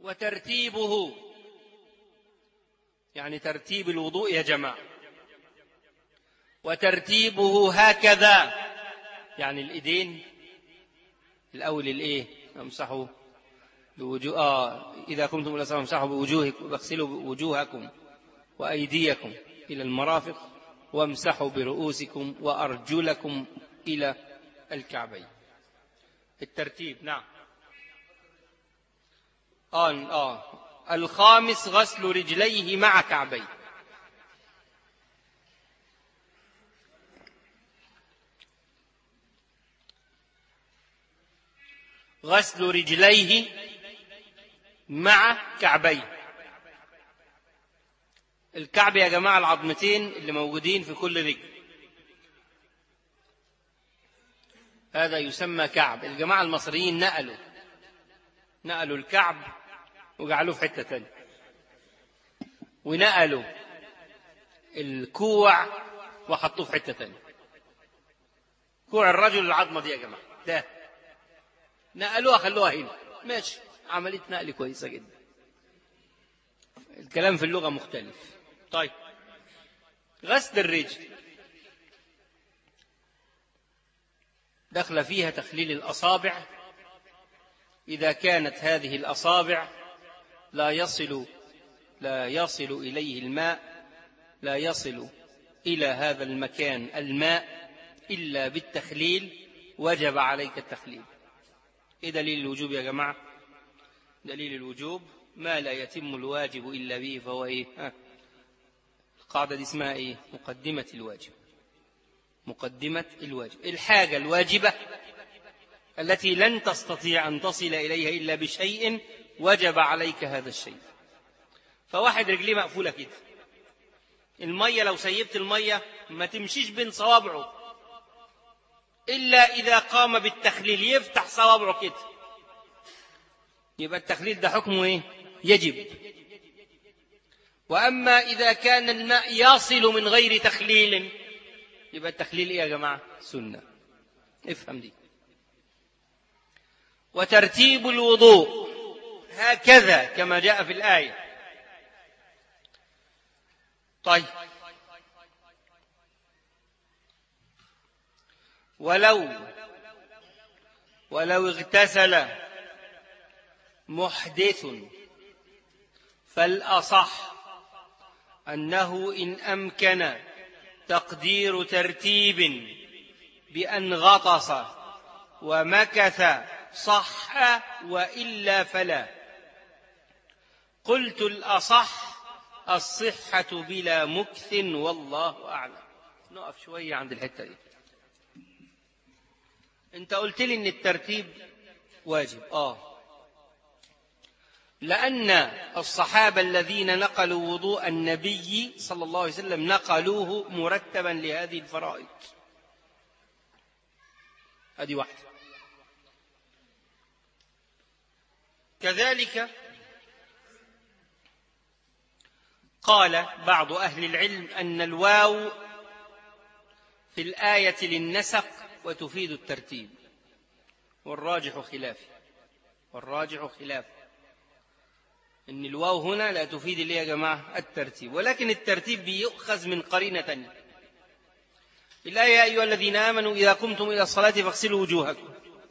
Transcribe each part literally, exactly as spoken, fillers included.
وترتيبه يعني ترتيب الوضوء يا جماعة، وترتيبه هكذا يعني الإيدين الأول الإيه امسحوا بوجوه آه إذا قمتم إلى الصلاة امسحوا بوجوهكم واغسلوا وجوهكم وأيديكم إلى المرافق وامسحوا برؤوسكم وأرجلكم إلى الكعبين. الترتيب نعم. آه آه الخامس غسل رجليه مع كعبيه. غسل رجليه مع كعبيه. الكعب يا جماعة العظمتين اللي موجودين في كل رجل، هذا يسمى كعب. الجماعة المصريين نقلوا نقلوا الكعب وجعلوه في حتة تانية، ونقلوا الكوع وحطوه في حتة تانية. كوع الرجل العظمة دي يا جماعة ده نقلوها خلوها هنا، ماشي، عملية نقل كويسة جدا. الكلام في اللغة مختلف. طيب غسل الرجل دخل فيها تخليل الأصابع إذا كانت هذه الأصابع لا يصل لا يصل إليه الماء لا يصل إلى هذا المكان الماء إلا بالتخليل، وجب عليك التخليل. إيه دليل الوجوب يا جماعة؟ دليل الوجوب ما لا يتم الواجب إلا به فهو إيه؟ ها. القاعدة دي اسمها إيه؟ مقدمة الواجب. مقدمة الواجب، الحاجة الواجبة التي لن تستطيع أن تصل إليها إلا بشيء وجب عليك هذا الشيء. فواحد رجليه مقفولة كده، المية لو سيبت المية ما تمشيش بين صوابعه إلا إذا قام بالتخليل، يفتح صوابعه كده، يبقى التخليل ده حكمه إيه؟ يجب. وأما إذا كان الماء يصل من غير تخليل يبقى التخليل إيه يا جماعة؟ سنة. افهم دي. وترتيب الوضوء هكذا كما جاء في الآية. طيب ولو ولو اغتسل محدث فالأصح أنه إن أمكن تقدير ترتيب بأن غطس ومكث صح، وإلا فلا. قلت الأصح الصحة بلا مكث والله أعلم. نقف شوية عند الحتة دي. أنت قلت لي إن الترتيب واجب. آه لأن الصحابة الذين نقلوا وضوء النبي صلى الله عليه وسلم نقلوه مرتبا لهذه الفرائض. هذه واحدة. كذلك قال بعض أهل العلم أن الواو في الآية للنسق وتفيد الترتيب، والراجح خلافه والراجح خلافه إن الواو هنا لا تفيد ليه يا جماعة؟ الترتيب، ولكن الترتيب بيؤخذ من قرينة تانية. الآية يا أيها الذين آمنوا إذا قمتم إلى الصلاة فاغسلوا وجوهكم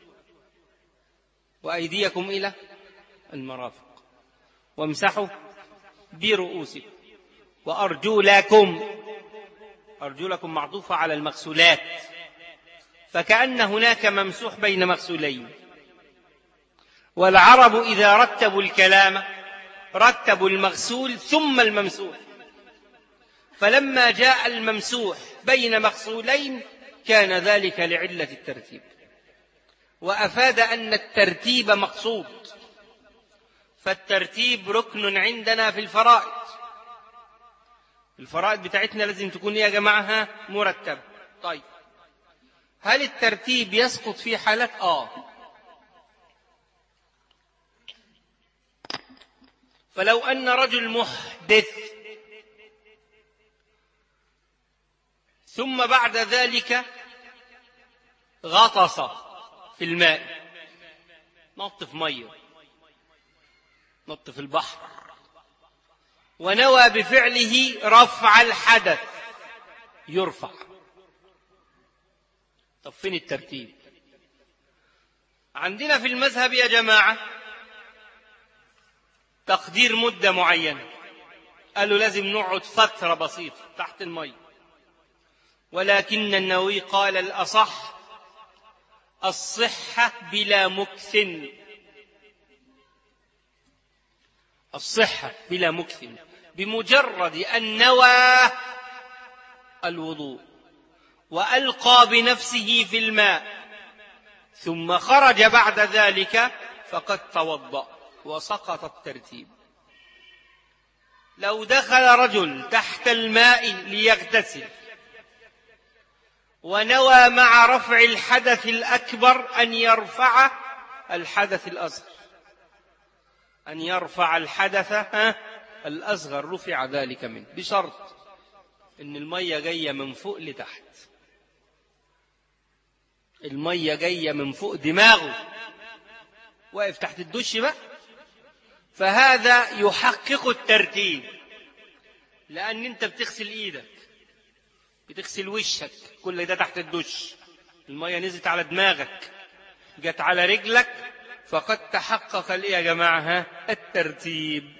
وأيديكم إلى المرافق وامسحوا برؤوسكم وأرجلكم. أرجلكم معطوفة على المغسولات، فكأن هناك ممسوح بين مغسولين. والعرب إذا رتبوا الكلام رتبوا المغسول ثم الممسوح، فلما جاء الممسوح بين مغسولين كان ذلك لعلة الترتيب، وأفاد أن الترتيب مقصود. فالترتيب ركن عندنا في الفرائض. الفرائض بتاعتنا لازم تكون يا جماعة مرتب. طيب هل الترتيب يسقط في حالات؟ آه فلو أن رجل محدث ثم بعد ذلك غطس في الماء، نط في ميه، نط في البحر، ونوى بفعله رفع الحدث، يرفع. طب فين الترتيب؟ عندنا في المذهب يا جماعة تقدير مدة معينة، قالوا لازم نقعد فترة بسيطة تحت الماء، ولكن النووي قال الأصح الصحة بلا مكث، الصحة بلا مكث، بمجرد أن نوى الوضوء وألقى بنفسه في الماء ثم خرج بعد ذلك فقد توضأ وسقط الترتيب. لو دخل رجل تحت الماء ليغتسل ونوى مع رفع الحدث الأكبر أن يرفع الحدث الأصغر، أن يرفع الحدث الأصغر، رفع ذلك منه، بشرط إن المية جاية من فوق لتحت، المية جاية من فوق دماغه، واقف تحت الدش بقى، فهذا يحقق الترتيب، لأن أنت بتغسل إيدك، بتغسل وشك، كل ده تحت الدش، المية نزلت على دماغك، جت على رجلك، فقد تحقق الإيه يا جماعة؟ الترتيب.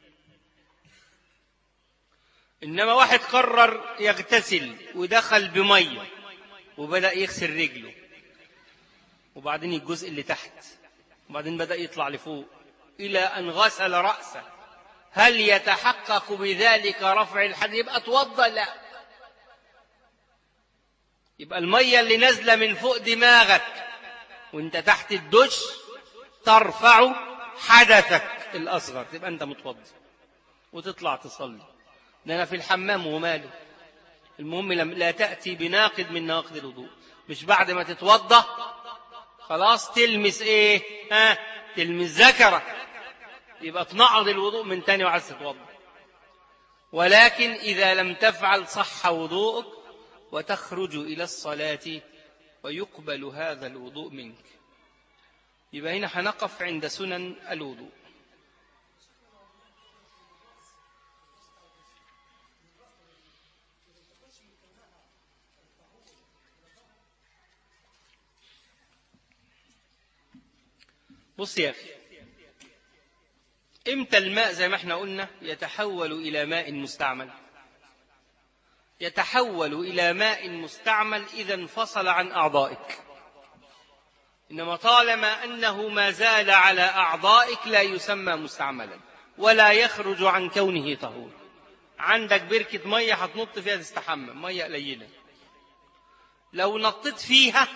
إنما واحد قرر يغتسل ودخل بمية وبدأ يغسل رجله، وبعدين الجزء اللي تحت، وبعدين بدأ يطلع لفوق إلى أن غسل رأسه، هل يتحقق بذلك رفع الحدث؟ يبقى توضأ؟ لا، يبقى المية اللي نازلة من فوق دماغك وانت تحت الدش ترفع حدثك الأصغر، تبقى انت متوضأ وتطلع تصلي. ده أنا في الحمام وماله، المهم لا تأتي بناقض من نواقض الوضوء، مش بعد ما تتوضأ خلاص تلمس ايه؟ ها، تلمس ذكرك، يبقى تنقض الوضوء من تاني وعايز تتوضأ. ولكن إذا لم تفعل صح وضوءك وتخرج إلى الصلاة ويقبل هذا الوضوء منك. يبقى هنا هنقف عند سنن الوضوء. بص يا أخي، إمتى الماء زي ما احنا قلنا يتحول إلى ماء مستعمل؟ يتحول إلى ماء مستعمل إذا انفصل عن أعضائك، إنما طالما أنه ما زال على أعضائك لا يسمى مستعملا ولا يخرج عن كونه طهور. عندك بركة مية هتنط فيها تستحمى، مية قليلة، لو نطت فيها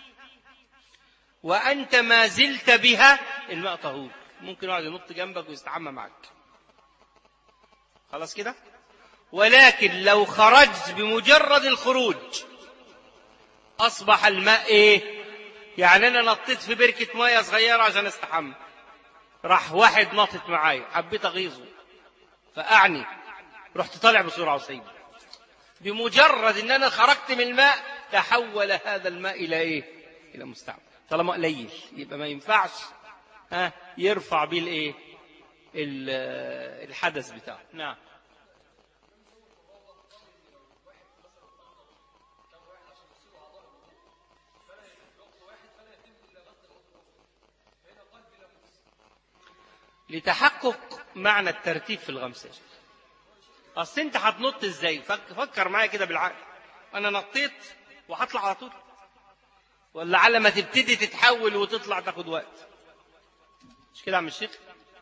وأنت ما زلت بها الماء طهور، ممكن واحد ينط جنبك ويستحمى معك، خلاص كده. ولكن لو خرجت بمجرد الخروج أصبح الماء إيه؟ يعني أنا نطيت في بركة مية صغيرة عشان استحمى، راح واحد نطت معايا، حبيت أغيظه فأعني، رحت طالع بسرعة وسيبه، بمجرد أن أنا خرجت من الماء تحول هذا الماء إلى إيه؟ إلى مستعمل. طالما قليل يبقى ما ينفعش ها يرفع بيه الإيه؟ الحدث بتاعه. نعم. لتحقق معنى الترتيب في الغمسة، أصل أنت هتنط إزاي؟ فكر معايا كده بالعقل، أنا نطيت وهطلع على طول، ولا على ما تبتدي تتحول وتطلع تاخد وقت؟ مش كده يا عم الشيخ؟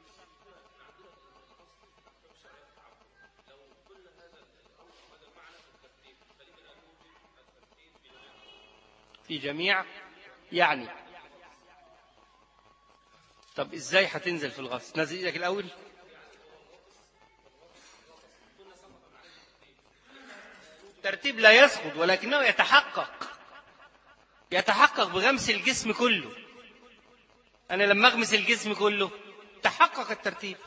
في جميع يعني. طب إزاي هتنزل في الغسل؟ نزل إيدك الأول، الترتيب لا يسقط ولكنه يتحقق، يتحقق بغمس الجسم كله. أنا لما أغمس الجسم كله تحقق الترتيب.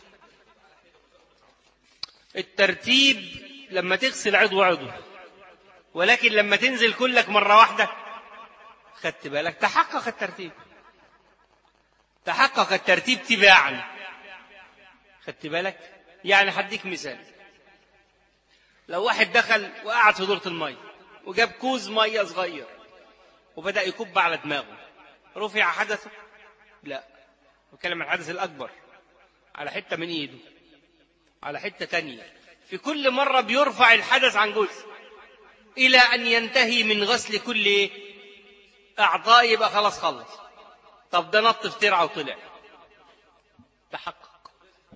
الترتيب لما تغسل عضو عضو، ولكن لما تنزل كلك مرة واحدة خدت بالك تحقق الترتيب، تحقق الترتيب تباعا. خدت بالك؟ يعني هديك مثال. لو واحد دخل وقعد في دورة المية وجاب كوز مية صغير وبدأ يكب على دماغه، رفع حدثه؟ لا، بتكلم عن الحدث الأكبر، على حتة من إيده، على حتة تانية. في كل مرة بيرفع الحدث عن جزء إلى أن ينتهي من غسل كل أعضاء، يبقى خلاص خلص. طب ده نط في ترعة وطلع، تحقق.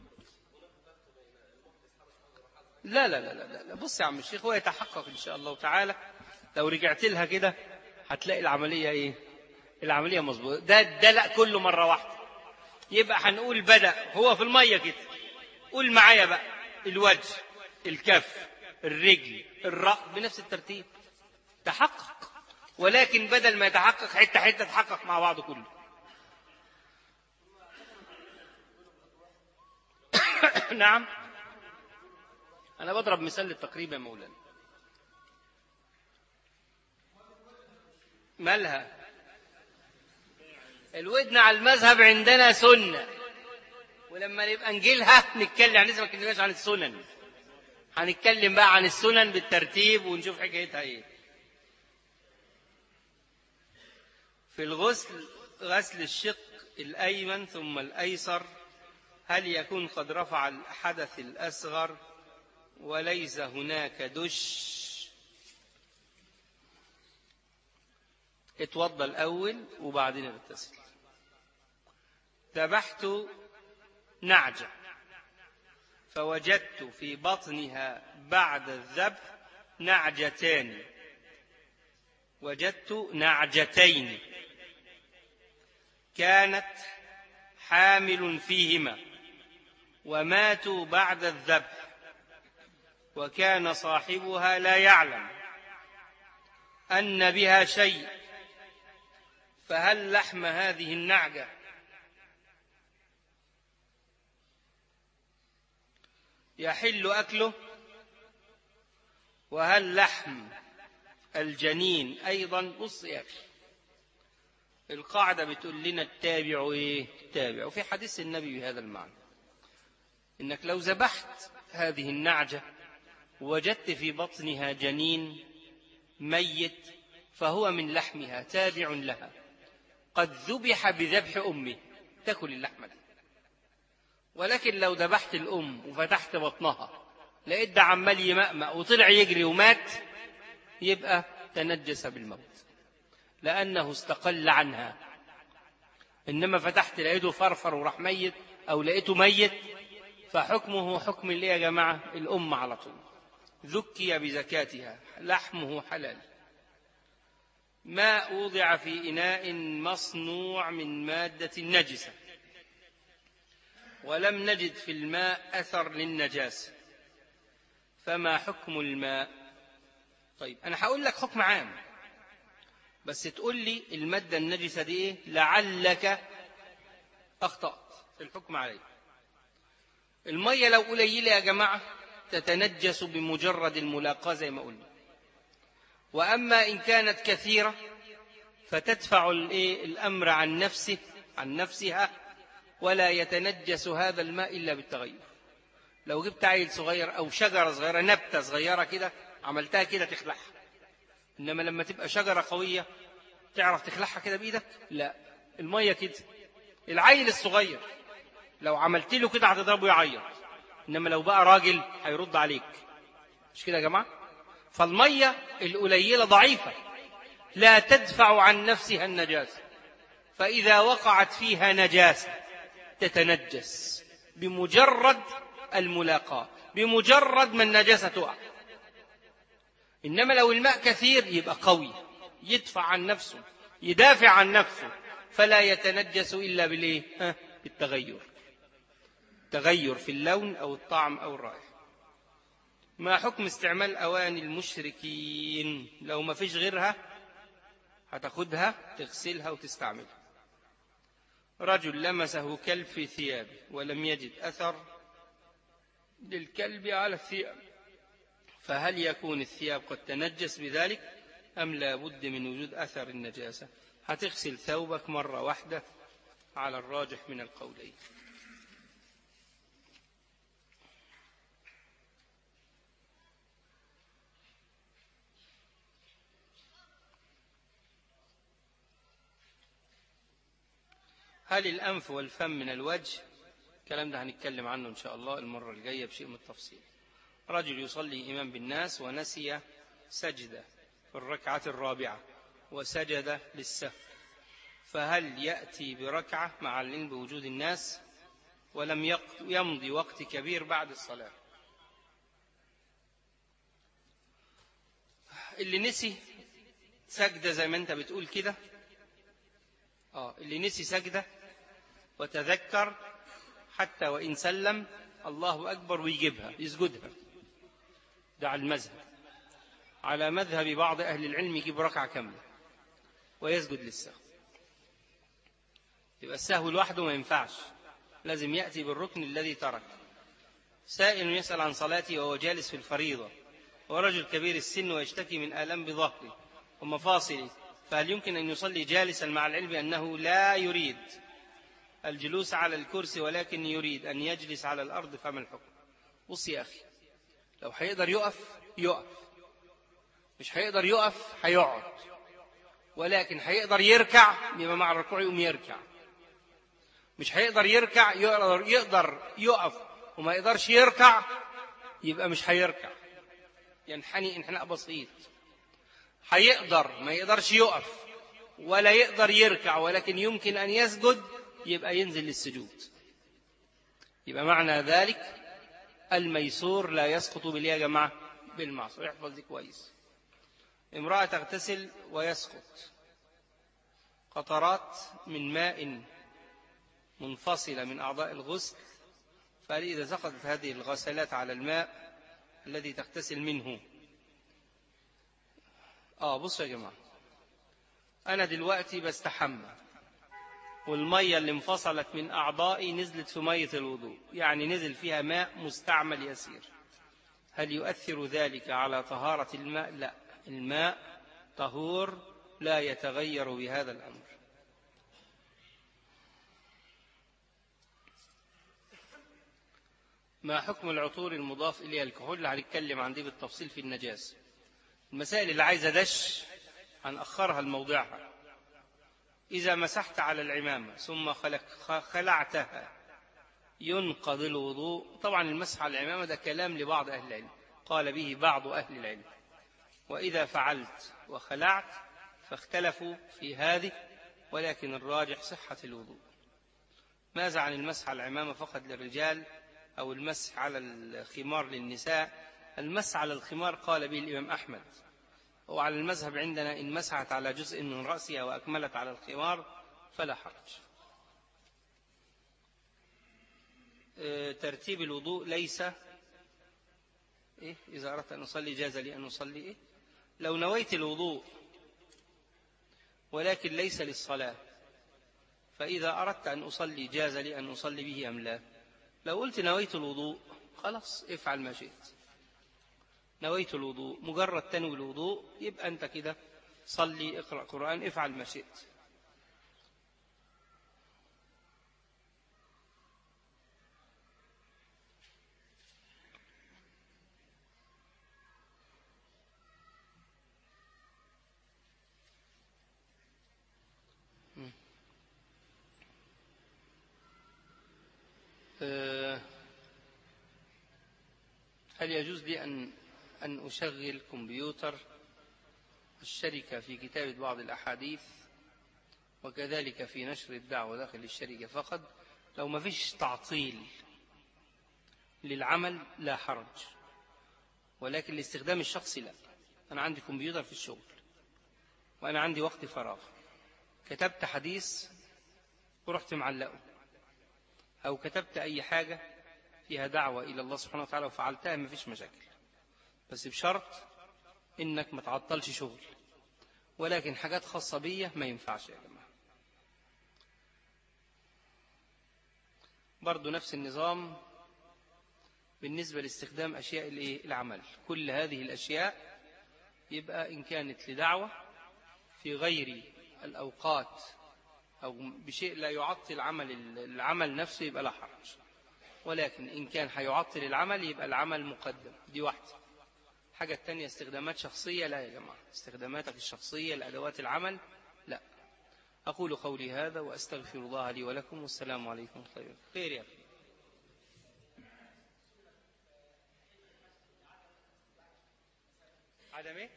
لا لا لا لا لا، بص يا عم الشيخ، هو يتحقق إن شاء الله تعالى. لو رجعت لها كده هتلاقي العملية إيه؟ العملية مظبوطة. ده ده لا، كله مرة واحدة. يبقى هنقول بدأ هو في المية كده، قول معايا بقى: الوجه، الكف، الرجل، الرأس، بنفس الترتيب. تحقق. ولكن بدل ما يتحقق حتة حتة، تحقق مع بعضه كله. نعم، أنا بضرب مثال للتقريب يا مولانا. مالها الودن؟ على المذهب عندنا سنة، ولما نبقى نجيلها نتكلم. يعني لسه ما اتكلمناش عن السنن، هنتكلم بقى عن السنن بالترتيب ونشوف حكايتها ايه. في الغسل، غسل الشق الأيمن ثم الأيسر، هل يكون قد رفع الحدث الأصغر وليس هناك دش؟ اتوضى الأول وبعدين اغتسل. ذبحت نعجة فوجدت في بطنها بعد الذبح نعجتان، وجدت نعجتين كانت حامل فيهما وماتوا بعد الذبح، وكان صاحبها لا يعلم أن بها شيء، فهل لحم هذه النعجة يحل أكله؟ وهل لحم الجنين أيضا؟ بص يا أخي، القاعدة بتقول لنا التابع إيه؟ التابع. وفي حديث النبي بهذا المعنى، إنك لو ذبحت هذه النعجة وجدت في بطنها جنين ميت فهو من لحمها تابع لها، قد ذبح بذبح أمه، تأكل اللحمة دي. ولكن لو ذبحت الأم وفتحت بطنها لقيت ده عمال يمأمأ وطلع يجري ومات، يبقى تنجس بالموت لأنه استقل عنها. إنما فتحت لقيته فرفر وراح ميت، أو لقيته ميت، فحكمه حكم اللي يا جماعة الأم على طول، ذكي بزكاتها، لحمه حلال. ماء وضع في إناء مصنوع من مادة نجسة ولم نجد في الماء أثر للنجاسة، فما حكم الماء؟ طيب أنا هقول لك حكم عام، بس تقول لي المادة النجسة دي إيه، لعلك أخطأت في الحكم عليه. المية لو قليلة يا جماعة تتنجس بمجرد الملاقاة زي ما قلنا، وأما إن كانت كثيرة فتدفع الأمر عن نفسه عن نفسها، ولا يتنجس هذا الماء إلا بالتغير. لو جبت عيل صغير أو شجرة صغيرة، نبتة صغيرة كده، عملتها كده تخلعها. إنما لما تبقى شجرة قوية تعرف تخلعها كده بإيدك؟ لا، المية كده. العيل الصغير لو عملت له كده هتضربه يعيط، إنما لو بقى راجل هيرد عليك. مش كده يا جماعة؟ فالمية القليلة ضعيفة لا تدفع عن نفسها النجاسة، فإذا وقعت فيها نجاسة تتنجس بمجرد الملاقاة، بمجرد ما النجاسة تقع. إنما لو الماء كثير يبقى قوي، يدفع عن نفسه، يدافع عن نفسه، فلا يتنجس إلا بالإيه؟ بالتغير، تغير في اللون أو الطعم أو الرائحة. ما حكم استعمال أواني المشركين؟ لو ما فيش غيرها هتاخدها تغسلها وتستعملها. رجل لمسه كلب في ثيابه ولم يجد أثر للكلب على الثياب، فهل يكون الثياب قد تنجس بذلك أم لا بد من وجود أثر النجاسة؟ هتغسل ثوبك مرة واحدة على الراجح من القولين. هل الأنف والفم من الوجه؟ الكلام ده هنتكلم عنه إن شاء الله المرة الجاية بشيء من التفصيل. رجل يصلي إمام بالناس ونسي سجدة في الركعة الرابعة وسجد للسهو، فهل يأتي بركعة مع العلم بوجود الناس ولم يمضي وقت كبير بعد الصلاة؟ اللي نسي سجدة زي ما انت بتقول كده، آه اللي نسي سجدة وتذكر حتى وإن سلم الله أكبر ويجيبها يسجدها، ده على المذهب. على مذهب بعض أهل العلم يجيب ركعة كاملة ويسجد للسهو. يبقى السهو لوحده ما ينفعش، لازم يأتي بالركن الذي ترك. سائل يسأل عن صلاته وهو جالس في الفريضة ورجل كبير السن ويشتكي من آلام بظهره ومفاصله، فهل يمكن أن يصلي جالسا مع العلم أنه لا يريد الجلوس على الكرسي ولكن يريد أن يجلس على الأرض؟ فما الحكم؟ بص يا أخي، لو هيقدر يقف يقف، مش هيقدر يقف هيقعد، ولكن هيقدر يركع يبقى مع الركوع يقوم يركع. مش هيقدر يركع يقدر, يقدر يقف وما يقدرش يركع يبقى مش هيركع، ينحني انحناء بسيط. هيقدر ما يقدرش يقف ولا يقدر يركع ولكن يمكن أن يسجد يبقى ينزل للسجود. يبقى معنى ذلك الميسور لا يسقط بالإيه يا جماعة؟ بالمعصور. احفظ دي كويس. امرأة تغتسل ويسقط قطرات من ماء منفصلة من أعضاء الغسل، فهل إذا سقطت هذه الغسلات على الماء الذي تغتسل منه؟ آه بصوا يا جماعة، أنا دلوقتي بستحمى والمية اللي انفصلت من أعضائي نزلت في مية الوضوء، يعني نزل فيها ماء مستعمل يسير، هل يؤثر ذلك على طهارة الماء؟ لا، الماء طهور لا يتغير بهذا الأمر. ما حكم العطور المضاف إليها الكحول؟ اللي هنتكلم عن دي بالتفصيل في النجاسة. المسائل اللي عايزة دش هنأخرها لموضعها. إذا مسحت على العمامة ثم خلعتها ينقض الوضوء؟ طبعا المسح على العمامة ده كلام لبعض أهل العلم، قال به بعض أهل العلم. وإذا فعلت وخلعت فاختلفوا في هذه، ولكن الراجح صحة الوضوء. ماذا عن المسح على العمامة فقط للرجال أو المسح على الخمار للنساء؟ المسح على الخمار قال به الإمام أحمد، وعلى المذهب عندنا إن مسحت على جزء من رأسها وأكملت على الخمار فلا حرج. ترتيب الوضوء ليس إيه؟ إذا أردت أن أصلي جاز لي أن أصلي إيه؟ لو نويت الوضوء ولكن ليس للصلاة، فإذا أردت أن أصلي جاز لي أن أصلي به أم لا؟ لو قلت نويت الوضوء خلاص افعل ما شئت. نويت الوضوء مجرد تنوي الوضوء يبقى أنت كده صلي، اقرأ قرآن، افعل ما شئت. هل يجوز لي أن أن أشغل كمبيوتر الشركة في كتابة بعض الأحاديث وكذلك في نشر الدعوة داخل الشركة فقط؟ لو ما فيش تعطيل للعمل لا حرج، ولكن الاستخدام الشخصي لا. أنا عندي كمبيوتر في الشغل وأنا عندي وقت فراغ، كتبت حديث ورحت معلقه، أو كتبت أي حاجة فيها دعوة إلى الله سبحانه وتعالى وفعلتها، ما فيش مشاكل، بس بشرط إنك ما تعطلش شغل. ولكن حاجات خاصة بيا ما ينفعش يا جماعة. برضو نفس النظام بالنسبة لاستخدام أشياء العمل، كل هذه الأشياء يبقى إن كانت لدعوة في غير الأوقات أو بشيء لا يعطل عمل العمل نفسه يبقى لا حرج، ولكن إن كان هيعطل العمل يبقى العمل مقدم. دي واحدة. حاجة تانية استخدامات شخصية لا يا جماعة، استخداماتك الشخصية لأدوات العمل لا. أقول قولي هذا وأستغفر الله لي ولكم، والسلام عليكم ورحمة الله وبركاته. خير يا أخي. عدم ايه؟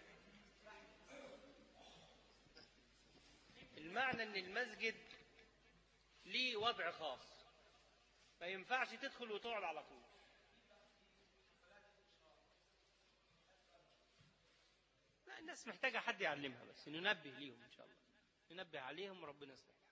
المعنى ان المسجد ليه وضع خاص، ما ينفعش تدخل وتقعد على طول. لا، الناس محتاجة حد يعلمها، بس ننبه ليهم إن شاء الله، ننبه عليهم وربنا يصلح.